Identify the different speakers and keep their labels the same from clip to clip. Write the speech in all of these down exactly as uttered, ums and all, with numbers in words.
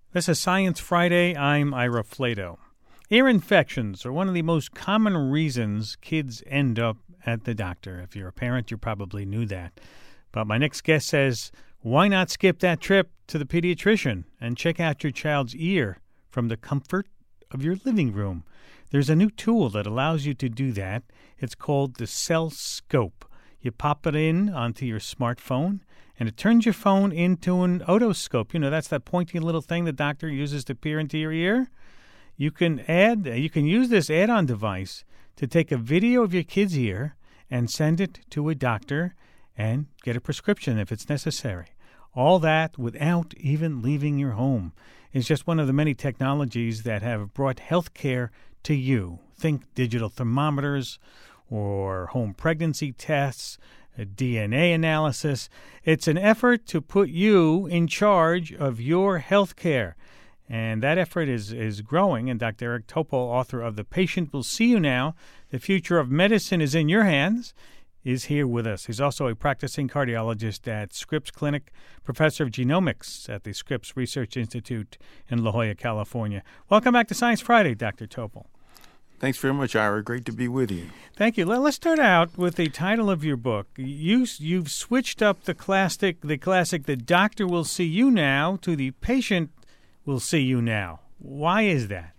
Speaker 1: This is Science Friday. I'm Ira Flato. Ear infections are one of the most common reasons kids end up at the doctor. If you're a parent, you probably knew that. But my next guest says, why not skip that trip to the pediatrician and check out your child's ear from the comfort of your living room? There's a new tool that allows you to do that. It's called the CellScope. You pop it in onto your smartphone, and it turns your phone into an otoscope. You know, that's that pointy little thing the doctor uses to peer into your ear. You can add, you can use this add-on device to take a video of your kid's ear and send it to a doctor and get a prescription if it's necessary. All that without even leaving your home. It's just one of the many technologies that have brought healthcare to you. Think digital thermometers or home pregnancy tests, a D N A analysis. It's an effort to put you in charge of your health care. And that effort is, is growing. And Doctor Eric Topol, author of The Patient Will See You Now, The Future of Medicine is in Your Hands, is here with us. He's also a practicing cardiologist at Scripps Clinic, professor of genomics at the Scripps Research Institute in La Jolla, California. Welcome back to Science Friday, Doctor Topol.
Speaker 2: Thanks very much, Ira. Great to be with you.
Speaker 1: Thank you. Let's start out with the title of your book. You, you've switched up the classic, the classic, The Doctor Will See You Now, to The Patient Will See You Now. Why is that?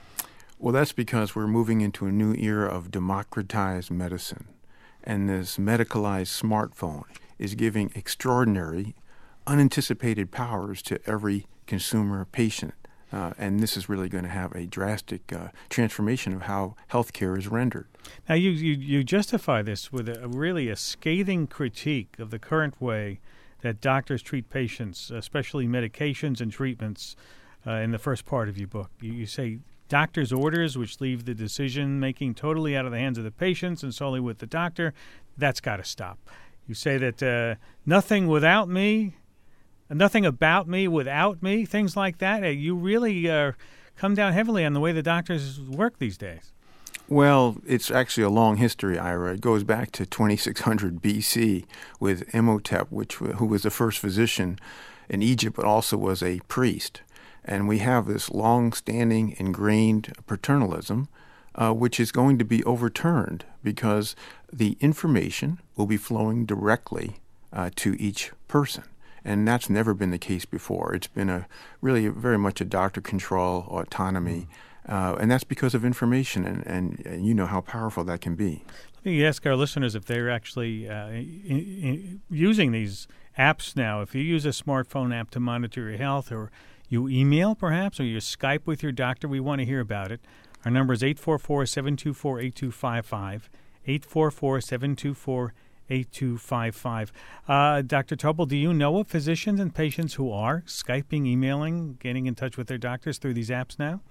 Speaker 2: Well, that's because we're moving into a new era of democratized medicine. And this medicalized smartphone is giving extraordinary, unanticipated powers to every consumer patient. Uh, and this is really going to have a drastic uh, transformation of how healthcare is rendered.
Speaker 1: Now, you, you, you justify this with a, really a scathing critique of the current way that doctors treat patients, especially medications and treatments, uh, in the first part of your book. You, you say doctors' orders, which leave the decision-making totally out of the hands of the patients and solely with the doctor, that's got to stop. You say that uh, nothing without me, nothing about me without me, things like that. Uh, you really uh, come down heavily on the way the doctors work these days.
Speaker 2: Well, it's actually a long history, Ira. It goes back to twenty-six hundred B C with Imhotep, which who was the first physician in Egypt, but also was a priest. And we have this long-standing, ingrained paternalism, uh, which is going to be overturned because the information will be flowing directly uh, to each person. And that's never been the case before. It's been a really very much a doctor control, autonomy, uh, and that's because of information, and, and, and you know how powerful that can be.
Speaker 1: Let me ask our listeners if they're actually uh, in, in, using these apps now. If you use a smartphone app to monitor your health, or you email perhaps, or you Skype with your doctor, we want to hear about it. Our number is eight four four, seven two four, eight two five five, eight four four, seven two four, eight two five five. Uh, Doctor Topol, do you know of physicians and patients who are Skyping, emailing, getting in touch with their doctors through these apps now?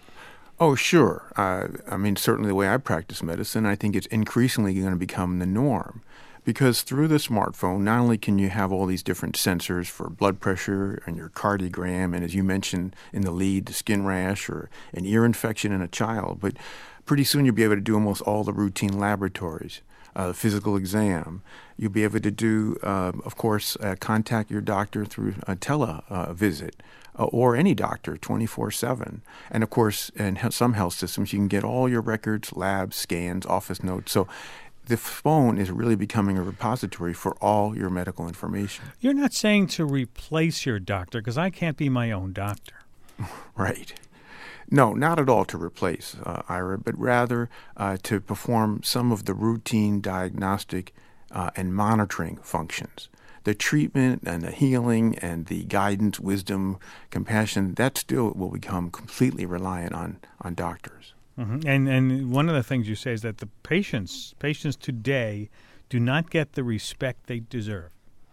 Speaker 2: Oh, sure. Uh, I mean, certainly the way I practice medicine, I think it's increasingly going to become the norm. Because through the smartphone, not only can you have all these different sensors for blood pressure and your cardiogram, and as you mentioned in the lead, the skin rash or an ear infection in a child, but pretty soon you'll be able to do almost all the routine laboratories. Uh, physical exam. You'll be able to do, uh, of course, uh, contact your doctor through a tele uh, visit, uh, or any doctor twenty-four seven. And, of course, in he- some health systems, you can get all your records, labs, scans, office notes. So the phone is really becoming a repository for all your medical information.
Speaker 1: You're not saying to replace your doctor, because I can't be my own doctor.
Speaker 2: Right. No, not at all to replace, uh, Ira, but rather uh, to perform some of the routine diagnostic uh, and monitoring functions. The treatment and the healing and the guidance, wisdom, compassion, that still will become completely reliant on, on doctors.
Speaker 1: Mm-hmm. And and one of the things you say is that the patients, patients today do not get the respect they deserve.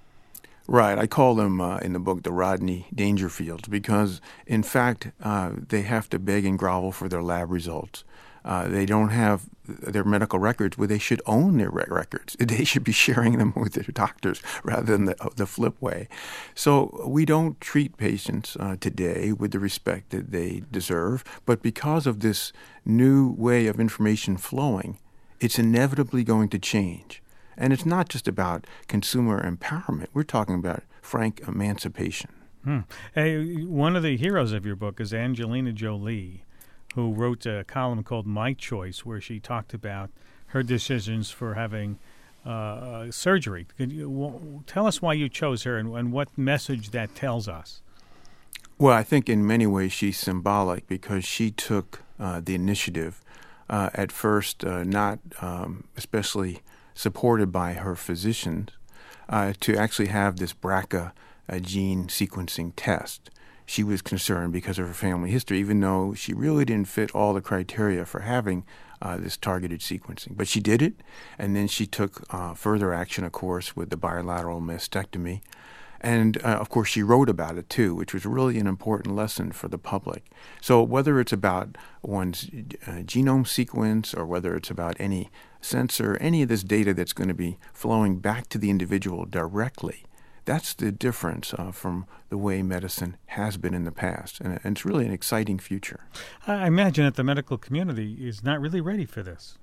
Speaker 2: Right. I call them uh, in the book the Rodney Dangerfields because, in fact, uh, they have to beg and grovel for their lab results. Uh, they don't have their medical records where they should own their records. They should be sharing them with their doctors rather than the, the flip way. So we don't treat patients uh, today with the respect that they deserve, but because of this new way of information flowing, it's inevitably going to change. And it's not just about consumer empowerment. We're talking about frank emancipation.
Speaker 1: Hmm. Hey, one of the heroes of your book is Angelina Jolie, who wrote a column called My Choice, where she talked about her decisions for having uh, surgery. Could you w- tell us why you chose her and, and what message that tells us?
Speaker 2: Well, I think in many ways she's symbolic because she took uh, the initiative, uh, at first uh, not um, especially supported by her physicians, uh, to actually have this B R C A uh, gene sequencing test. She was concerned because of her family history, even though she really didn't fit all the criteria for having uh, this targeted sequencing. But she did it, and then she took uh, further action, of course, with the bilateral mastectomy. And, uh, of course, she wrote about it, too, which was really an important lesson for the public. So whether it's about one's uh, genome sequence or whether it's about any sensor, any of this data that's going to be flowing back to the individual directly, that's the difference uh, from the way medicine has been in the past. And, and it's really an exciting future.
Speaker 1: I imagine that the medical community is not really ready for this.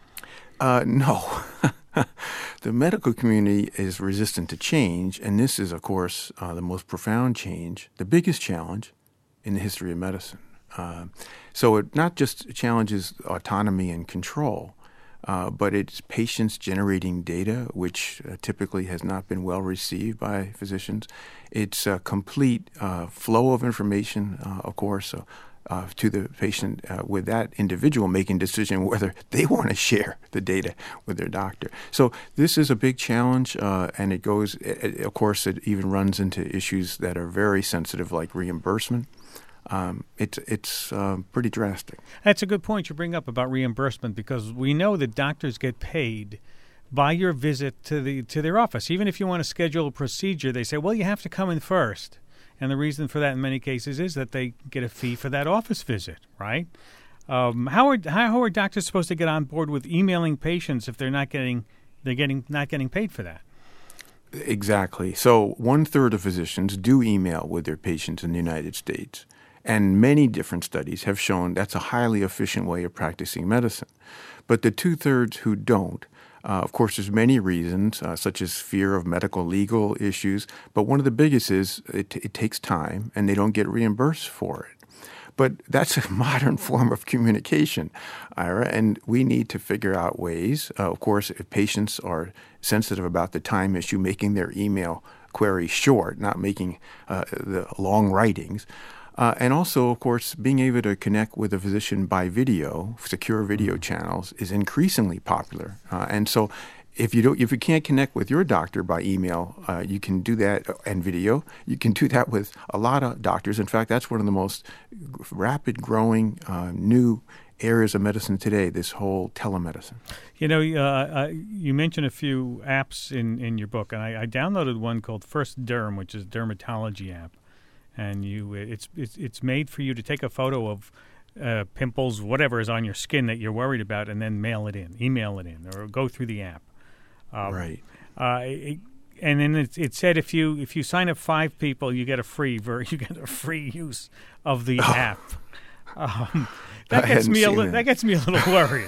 Speaker 2: Uh, no. The medical community is resistant to change, and this is, of course, uh, the most profound change, the biggest challenge in the history of medicine. Uh, so it not just challenges autonomy and control, uh, but it's patients generating data, which uh, typically has not been well received by physicians. It's a complete uh, flow of information, uh, of course, so Uh, to the patient, uh, with that individual making decision whether they want to share the data with their doctor. So this is a big challenge, uh, and it goes, it, of course, it even runs into issues that are very sensitive, like reimbursement. Um, it's it's uh, pretty drastic.
Speaker 1: That's a good point you bring up about reimbursement, because we know that doctors get paid by your visit to the to their office. Even if you want to schedule a procedure, they say, well, you have to come in first. And the reason for that in many cases is that they get a fee for that office visit, right? Um, how are how are doctors supposed to get on board with emailing patients if they're not getting they're getting not getting paid for that?
Speaker 2: Exactly. So one third of physicians do email with their patients in the United States, and many different studies have shown that's a highly efficient way of practicing medicine. But the two thirds who don't, Uh, of course, there's many reasons, uh, such as fear of medical legal issues, but one of the biggest is it, it takes time and they don't get reimbursed for it. But that's a modern form of communication, Ira, and we need to figure out ways. Uh, of course, if patients are sensitive about the time issue, making their email query short, not making uh, the long writings. Uh, and also, of course, being able to connect with a physician by video, secure video channels, is increasingly popular. Uh, and so, if you don't, if you can't connect with your doctor by email, uh, you can do that and video. You can do that with a lot of doctors. In fact, that's one of the most rapid growing uh, new areas of medicine today, this whole telemedicine.
Speaker 1: You know, uh, uh, you mentioned a few apps in, in your book, and I, I downloaded one called First Derm, which is a dermatology app. And you, it's it's it's made for you to take a photo of uh, pimples, whatever is on your skin that you're worried about, and then mail it in, email it in, or go through the app. Um,
Speaker 2: right.
Speaker 1: Uh, it, and then it, it said if you if you sign up five people, you get a free ver- you get a free use of the
Speaker 2: oh.
Speaker 1: app. Um, that gets me a li- that. that gets me a little worried.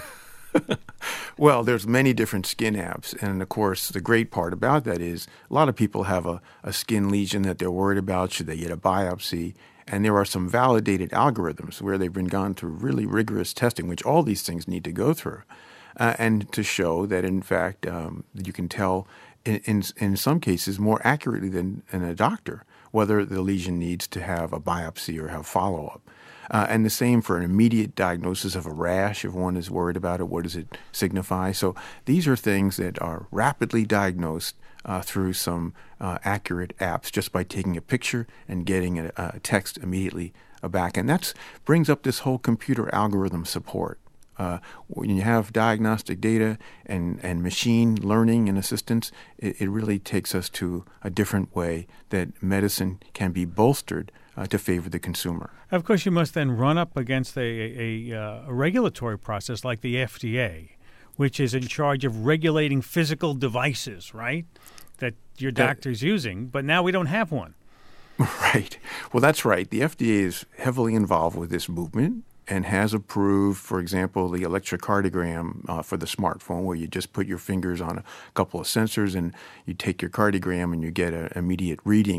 Speaker 2: Well, there's many different skin apps, and of course, the great part about that is a lot of people have a, a skin lesion that they're worried about. Should they get a biopsy? And there are some validated algorithms where they've been gone through really rigorous testing, which all these things need to go through, uh, and to show that, in fact, um, you can tell in, in in some cases more accurately than, than a doctor whether the lesion needs to have a biopsy or have follow-up. Uh, and the same for an immediate diagnosis of a rash. If one is worried about it, what does it signify? So these are things that are rapidly diagnosed uh, through some uh, accurate apps just by taking a picture and getting a, a text immediately back. And that brings up this whole computer algorithm support. Uh, when you have diagnostic data and, and machine learning and assistance, it, it really takes us to a different way that medicine can be bolstered uh, to favor the consumer.
Speaker 1: Of course, you must then run up against a, a, a regulatory process like the F D A, which is in charge of regulating physical devices, right, that your doctor's uh, using. But now we don't have one.
Speaker 2: Right. Well, that's right. The F D A is heavily involved with this movement and has approved, for example, the electrocardiogram uh, for the smartphone, where you just put your fingers on a couple of sensors and you take your cardiogram and you get an immediate reading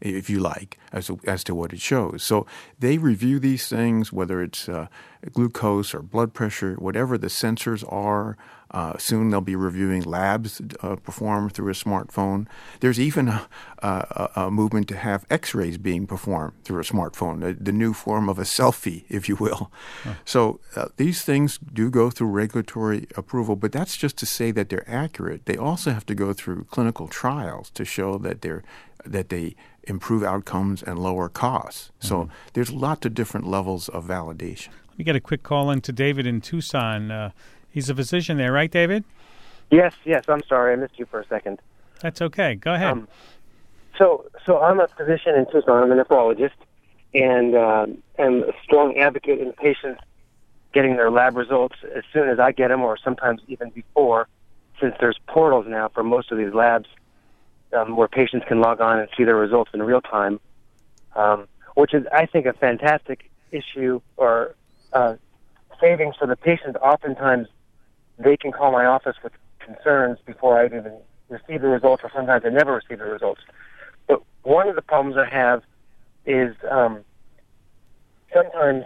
Speaker 2: if you like, as to, as to what it shows. So they review these things, whether it's uh, glucose or blood pressure, whatever the sensors are. Uh, soon they'll be reviewing labs uh, performed through a smartphone. There's even a, a, a movement to have X-rays being performed through a smartphone, the, the new form of a selfie, if you will. Huh. So uh, these things do go through regulatory approval, but that's just to say that they're accurate. They also have to go through clinical trials to show that they're that they improve outcomes and lower costs. Mm-hmm. So there's lots of different levels of validation.
Speaker 1: Let me get a quick call in to David in Tucson. Uh, he's a physician there, right, David?
Speaker 3: Yes, yes. I'm sorry. I missed you for a second.
Speaker 1: That's okay. Go ahead. Um,
Speaker 3: so so I'm a physician in Tucson. I'm a nephrologist, and uh, am a strong advocate in patients getting their lab results as soon as I get them, or sometimes even before, since there's portals now for most of these labs um, where patients can log on and see their results in real time, um, which is, I think, a fantastic issue or uh, savings for the patient. Oftentimes, they can call my office with concerns before I even receive the results, or sometimes I never receive the results. But one of the problems I have is um, sometimes,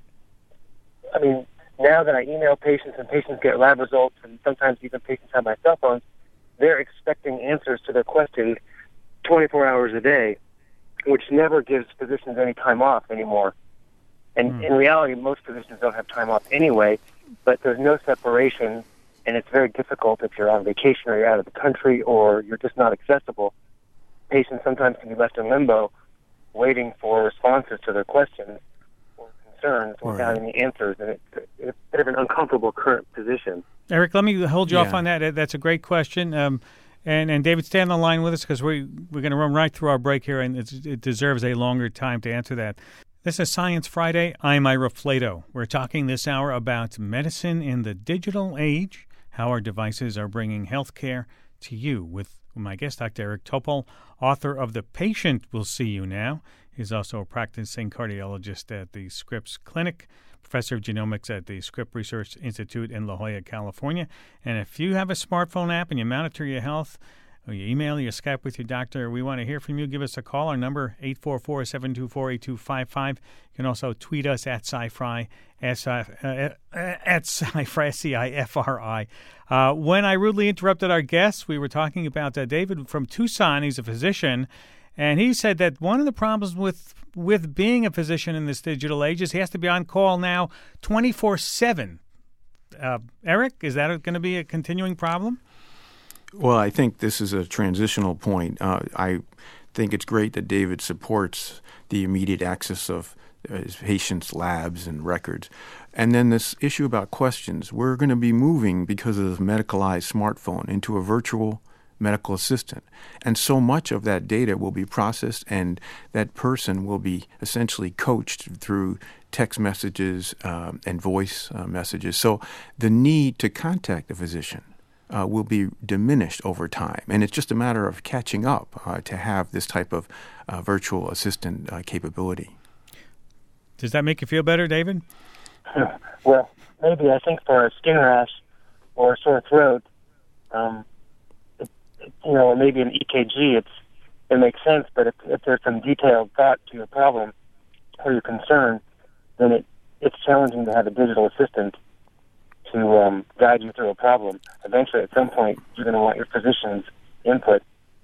Speaker 3: I mean, now that I email patients and patients get lab results, and sometimes even patients have my cell phones, they're expecting answers to their questions twenty-four hours a day, which never gives physicians any time off anymore. And mm. in reality, most physicians don't have time off anyway, but there's no separation, and it's very difficult if you're on vacation or you're out of the country or you're just not accessible. Patients sometimes can be left in limbo waiting for responses to their questions or concerns right. without any answers, and it's, it's a bit of an uncomfortable current position.
Speaker 1: Eric, let me hold you
Speaker 2: yeah.
Speaker 1: off on that. That's a great question. Um, and, and David, stay on the line with us because we, we're going to run right through our break here, and it's, it deserves a longer time to answer that. This is Science Friday. I'm Ira Flato. We're talking this hour about medicine in the digital age, how our devices are bringing healthcare to you, with my guest, Doctor Eric Topol, author of The Patient Will See You Now. He's also a practicing cardiologist at the Scripps Clinic, professor of genomics at the Scripps Research Institute in La Jolla, California. And if you have a smartphone app and you monitor your health, or you email, you Skype with your doctor, we want to hear from you. Give us a call. Our number, eight four four, seven two four, eight two five five. You can also tweet us at SciFri, uh, at SciFri, S C I F R I. Uh, when I rudely interrupted our guests, we were talking about uh, David from Tucson. He's a physician, and he said that one of the problems with with being a physician in this digital age is he has to be on call now twenty-four seven. Uh, Eric, is that going to be a continuing problem?
Speaker 2: Well, I think this is a transitional point. Uh, I think it's great that David supports the immediate access of uh, his patients' labs and records. And then this issue about questions. We're going to be moving, because of the medicalized smartphone, into a virtual medical assistant. And so much of that data will be processed, and that person will be essentially coached through text messages um, and voice uh, messages. So the need to contact the physician Uh, will be diminished over time. And it's just a matter of catching up uh, to have this type of uh, virtual assistant uh, capability.
Speaker 1: Does that make you feel better, David?
Speaker 3: Well, maybe. I think for a skin rash or a sore throat, um, it, it, you know, or maybe an E K G, it's, it makes sense. But if, if there's some detailed thought to your problem or your concern, then it, it's challenging to have a digital assistant to um, guide you through a problem. Eventually, at some point, you're going to want your physician's input.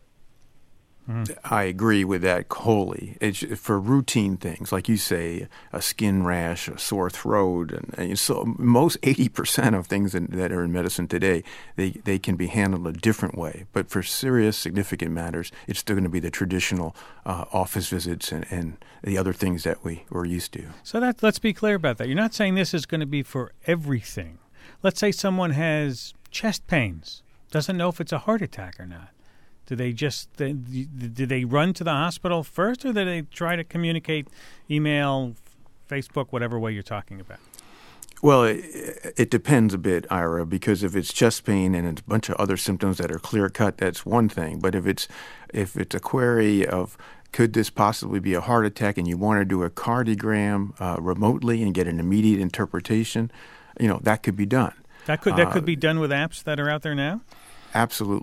Speaker 2: Mm. I agree with that wholly. It's for routine things, like you say, a skin rash, a sore throat, and, and so most eighty percent of things in, that are in medicine today, they, they can be handled a different way. But for serious, significant matters, it's still going to be the traditional uh, office visits and, and the other things that we were used to.
Speaker 1: So that let's be clear about that. You're not saying this is going to be for everything. Let's say someone has chest pains, doesn't know if it's a heart attack or not. Do they just they, do they run to the hospital first, or do they try to communicate, email, Facebook, whatever way you're talking about?
Speaker 2: Well, it, it depends a bit, Ira, because if it's chest pain and it's a bunch of other symptoms that are clear-cut, that's one thing. But if it's if it's a query of could this possibly be a heart attack, and you want to do a cardiogram uh, remotely and get an immediate interpretation, you know, that could be done.
Speaker 1: That could that
Speaker 2: uh,
Speaker 1: could be done with apps that are out there now?
Speaker 2: Absolutely.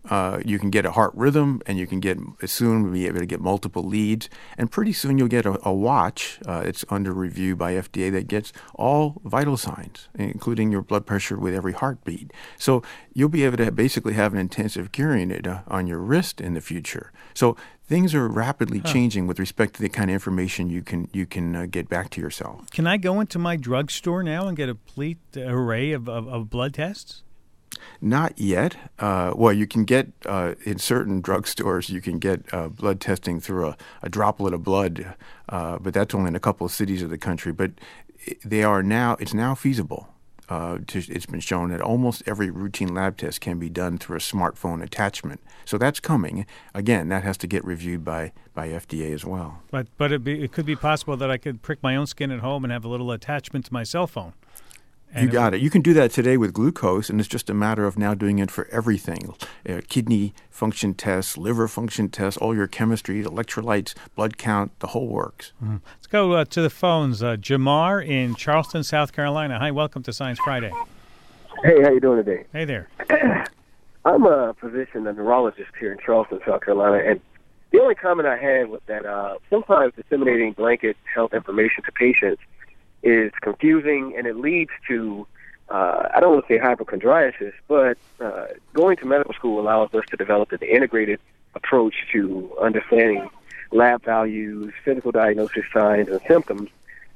Speaker 2: Uh, you can get a heart rhythm, and you can get soon be able to get multiple leads, and pretty soon you'll get a, a watch. Uh, it's under review by F D A that gets all vital signs, including your blood pressure with every heartbeat. So you'll be able to basically have an intensive care unit uh, on your wrist in the future. So things are rapidly huh. changing with respect to the kind of information you can you can uh, get back to yourself.
Speaker 1: Can I go into my drugstore now and get a complete array of, of, of blood tests?
Speaker 2: Not yet. Uh, well, you can get, uh, in certain drugstores, you can get uh, blood testing through a, a droplet of blood, uh, but that's only in a couple of cities of the country. But they are now, it's now feasible. Uh, to, it's been shown that almost every routine lab test can be done through a smartphone attachment. So that's coming. Again, that has to get reviewed by, by F D A as well.
Speaker 1: But but it, be, it could be possible that I could prick my own skin at home and have a little attachment to my cell phone.
Speaker 2: You got it. You can do that today with glucose, and it's just a matter of now doing it for everything. Uh, kidney function tests, liver function tests, all your chemistry, electrolytes, blood count, the whole works.
Speaker 1: Mm-hmm. Let's go uh, to the phones. Uh, Jamar in Charleston, South Carolina. Hi, welcome to Science Friday.
Speaker 3: Hey, how you doing today?
Speaker 1: Hey there.
Speaker 3: I'm a physician, a neurologist here in Charleston, South Carolina, and the only comment I had was that uh, sometimes disseminating blanket health information to patients is confusing, and it leads to, uh, I don't want to say hypochondriasis, but uh, going to medical school allows us to develop an integrated approach to understanding lab values, physical diagnosis signs, and symptoms.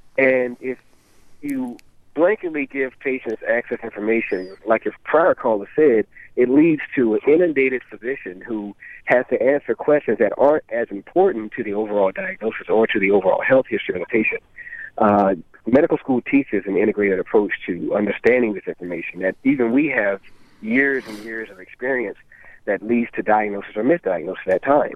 Speaker 3: And if you blanketly give patients access information, like your prior caller said, it leads to an inundated physician who has to answer questions that aren't as important to the overall diagnosis or to the overall health history of the patient. Uh, medical school teaches an integrated approach to understanding this information that even we have years and years of experience that leads to diagnosis or misdiagnosis at times.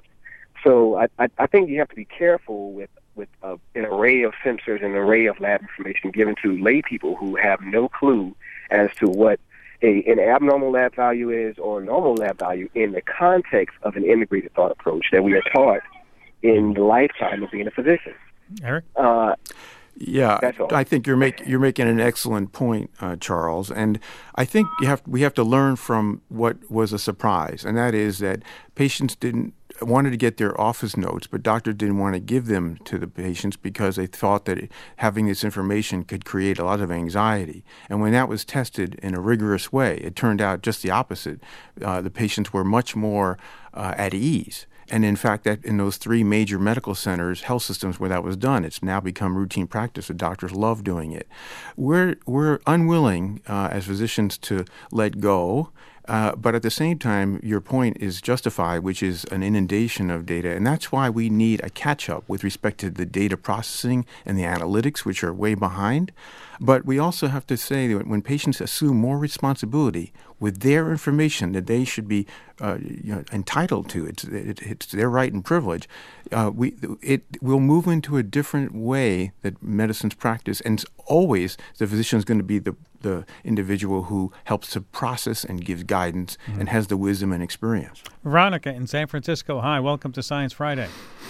Speaker 3: So I, I, I think you have to be careful with, with uh, an array of sensors and an array of lab information given to lay people who have no clue as to what a, an abnormal lab value is or a normal lab value in the context of an integrated thought approach that we are taught in the lifetime of being a physician.
Speaker 1: Eric?
Speaker 3: Uh,
Speaker 2: Yeah, I think you're make, you're making an excellent point, uh, Charles. And I think you have we have to learn from what was a surprise, and that is that patients didn't wanted to get their office notes, but doctors didn't want to give them to the patients because they thought that having this information could create a lot of anxiety. And when that was tested in a rigorous way, it turned out just the opposite. Uh, the patients were much more uh, at ease. And in fact, that in those three major medical centers, health systems where that was done, it's now become routine practice. The doctors love doing it. We're we're unwilling uh, as physicians to let go, uh, but at the same time, your point is justified, which is an inundation of data, and that's why we need a catch-up with respect to the data processing and the analytics, which are way behind. But we also have to say that when patients assume more responsibility with their information that they should be uh, you know, entitled to, it's, it, it's their right and privilege, uh, we it will move into a different way that medicine's practiced. And always the physician is going to be the, the individual who helps to process and gives guidance mm-hmm. and has the wisdom and experience.
Speaker 1: Veronica in San Francisco, hi, welcome to Science Friday.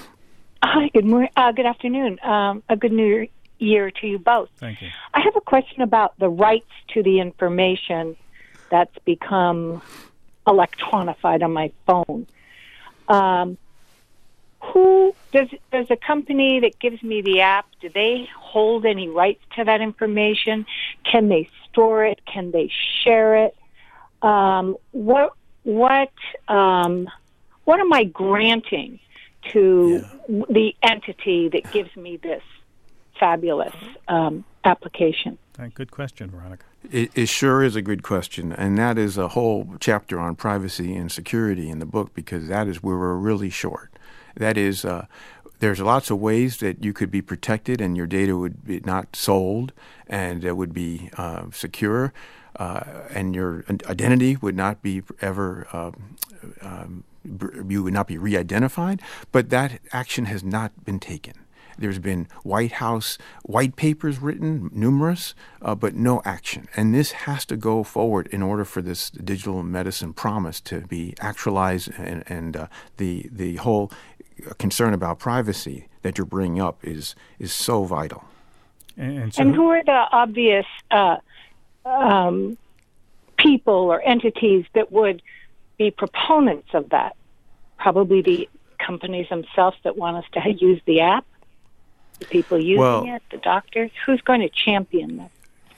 Speaker 4: Hi, good morning. Uh, good afternoon. Um, a good new year. year to you both.
Speaker 1: Thank you.
Speaker 4: I have a question about the rights to the information that's become electronified on my phone. Um, who does does a company that gives me the app, do they hold any rights to that information? Can they store it? Can they share it? Um, what what um, what am I granting to yeah. the entity that gives me this fabulous um, application?
Speaker 1: Good question, Veronica.
Speaker 2: It, it sure is a good question, and that is a whole chapter on privacy and security in the book, because that is where we're really short. That is, uh, there's lots of ways that you could be protected and your data would be not sold and it would be uh, secure, uh, and your identity would not be ever uh, um, you would not be re-identified, but that action has not been taken. There's been White House white papers written, numerous, uh, but no action. And this has to go forward in order for this digital medicine promise to be actualized, and, and uh, the the whole concern about privacy that you're bringing up is is so vital.
Speaker 1: And, and, so
Speaker 4: and who are the obvious uh, um, people or entities that would be proponents of that? Probably the companies themselves that want us to use the app, the people using
Speaker 2: well,
Speaker 4: it, the doctors. Who's going to champion this?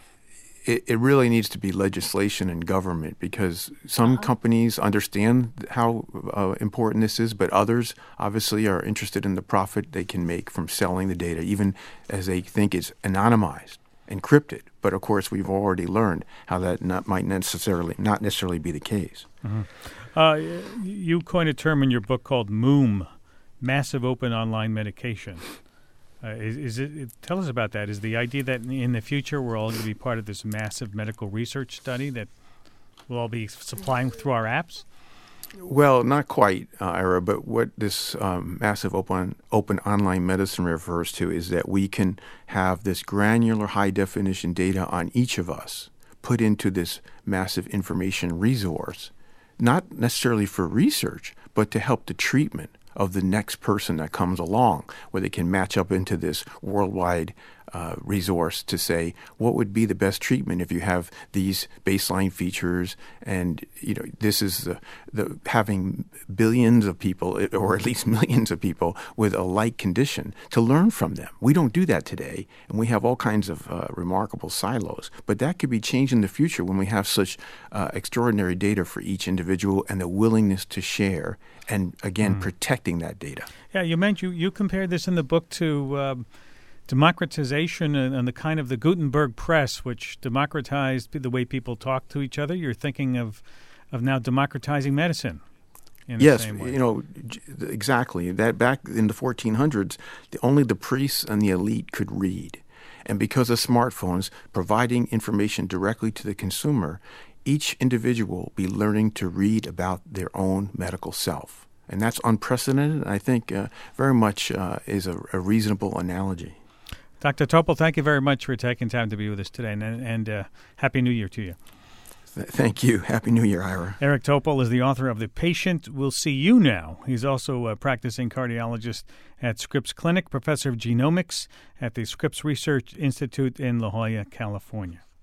Speaker 2: It, it really needs to be legislation and government, because some uh-huh. companies understand how uh, important this is, but others obviously are interested in the profit they can make from selling the data, even as they think it's anonymized, encrypted. But of course, we've already learned how that not, might necessarily not necessarily be the case.
Speaker 1: Mm-hmm. Uh, you coined a term in your book called MOOM, Massive Open Online Medication. Uh, is, is it, it? Tell us about that. Is the idea that in the future we're all going to be part of this massive medical research study that we'll all be supplying through our apps?
Speaker 2: Well, not quite, uh, Ira, but what this um, massive open open online medicine refers to is that we can have this granular high-definition data on each of us put into this massive information resource, not necessarily for research, but to help the treatment of the next person that comes along, where they can match up into this worldwide uh, resource to say what would be the best treatment if you have these baseline features. And you know, this is the, the having billions of people, or at least millions of people, with a like condition to learn from them. We don't do that today, and we have all kinds of uh, remarkable silos. But that could be changed in the future when we have such uh, extraordinary data for each individual and the willingness to share, and again, mm. protecting that data.
Speaker 1: Yeah, you mentioned you, you compared this in the book to um, democratization and, and the kind of the Gutenberg press, which democratized the way people talk to each other. You're thinking of of now democratizing medicine. In the
Speaker 2: yes,
Speaker 1: same way.
Speaker 2: You know, exactly. That back in the fourteen hundreds, the, only the priests and the elite could read, and because of smartphones providing information directly to the consumer, each individual will be learning to read about their own medical self. And that's unprecedented, I think uh, very much uh, is a, a reasonable analogy.
Speaker 1: Doctor Topol, thank you very much for taking time to be with us today, and, and uh, Happy New Year to you.
Speaker 2: Th- thank you. Happy New Year, Ira.
Speaker 1: Eric Topol is the author of The Patient Will See You Now. He's also a practicing cardiologist at Scripps Clinic, professor of genomics at the Scripps Research Institute in La Jolla, California.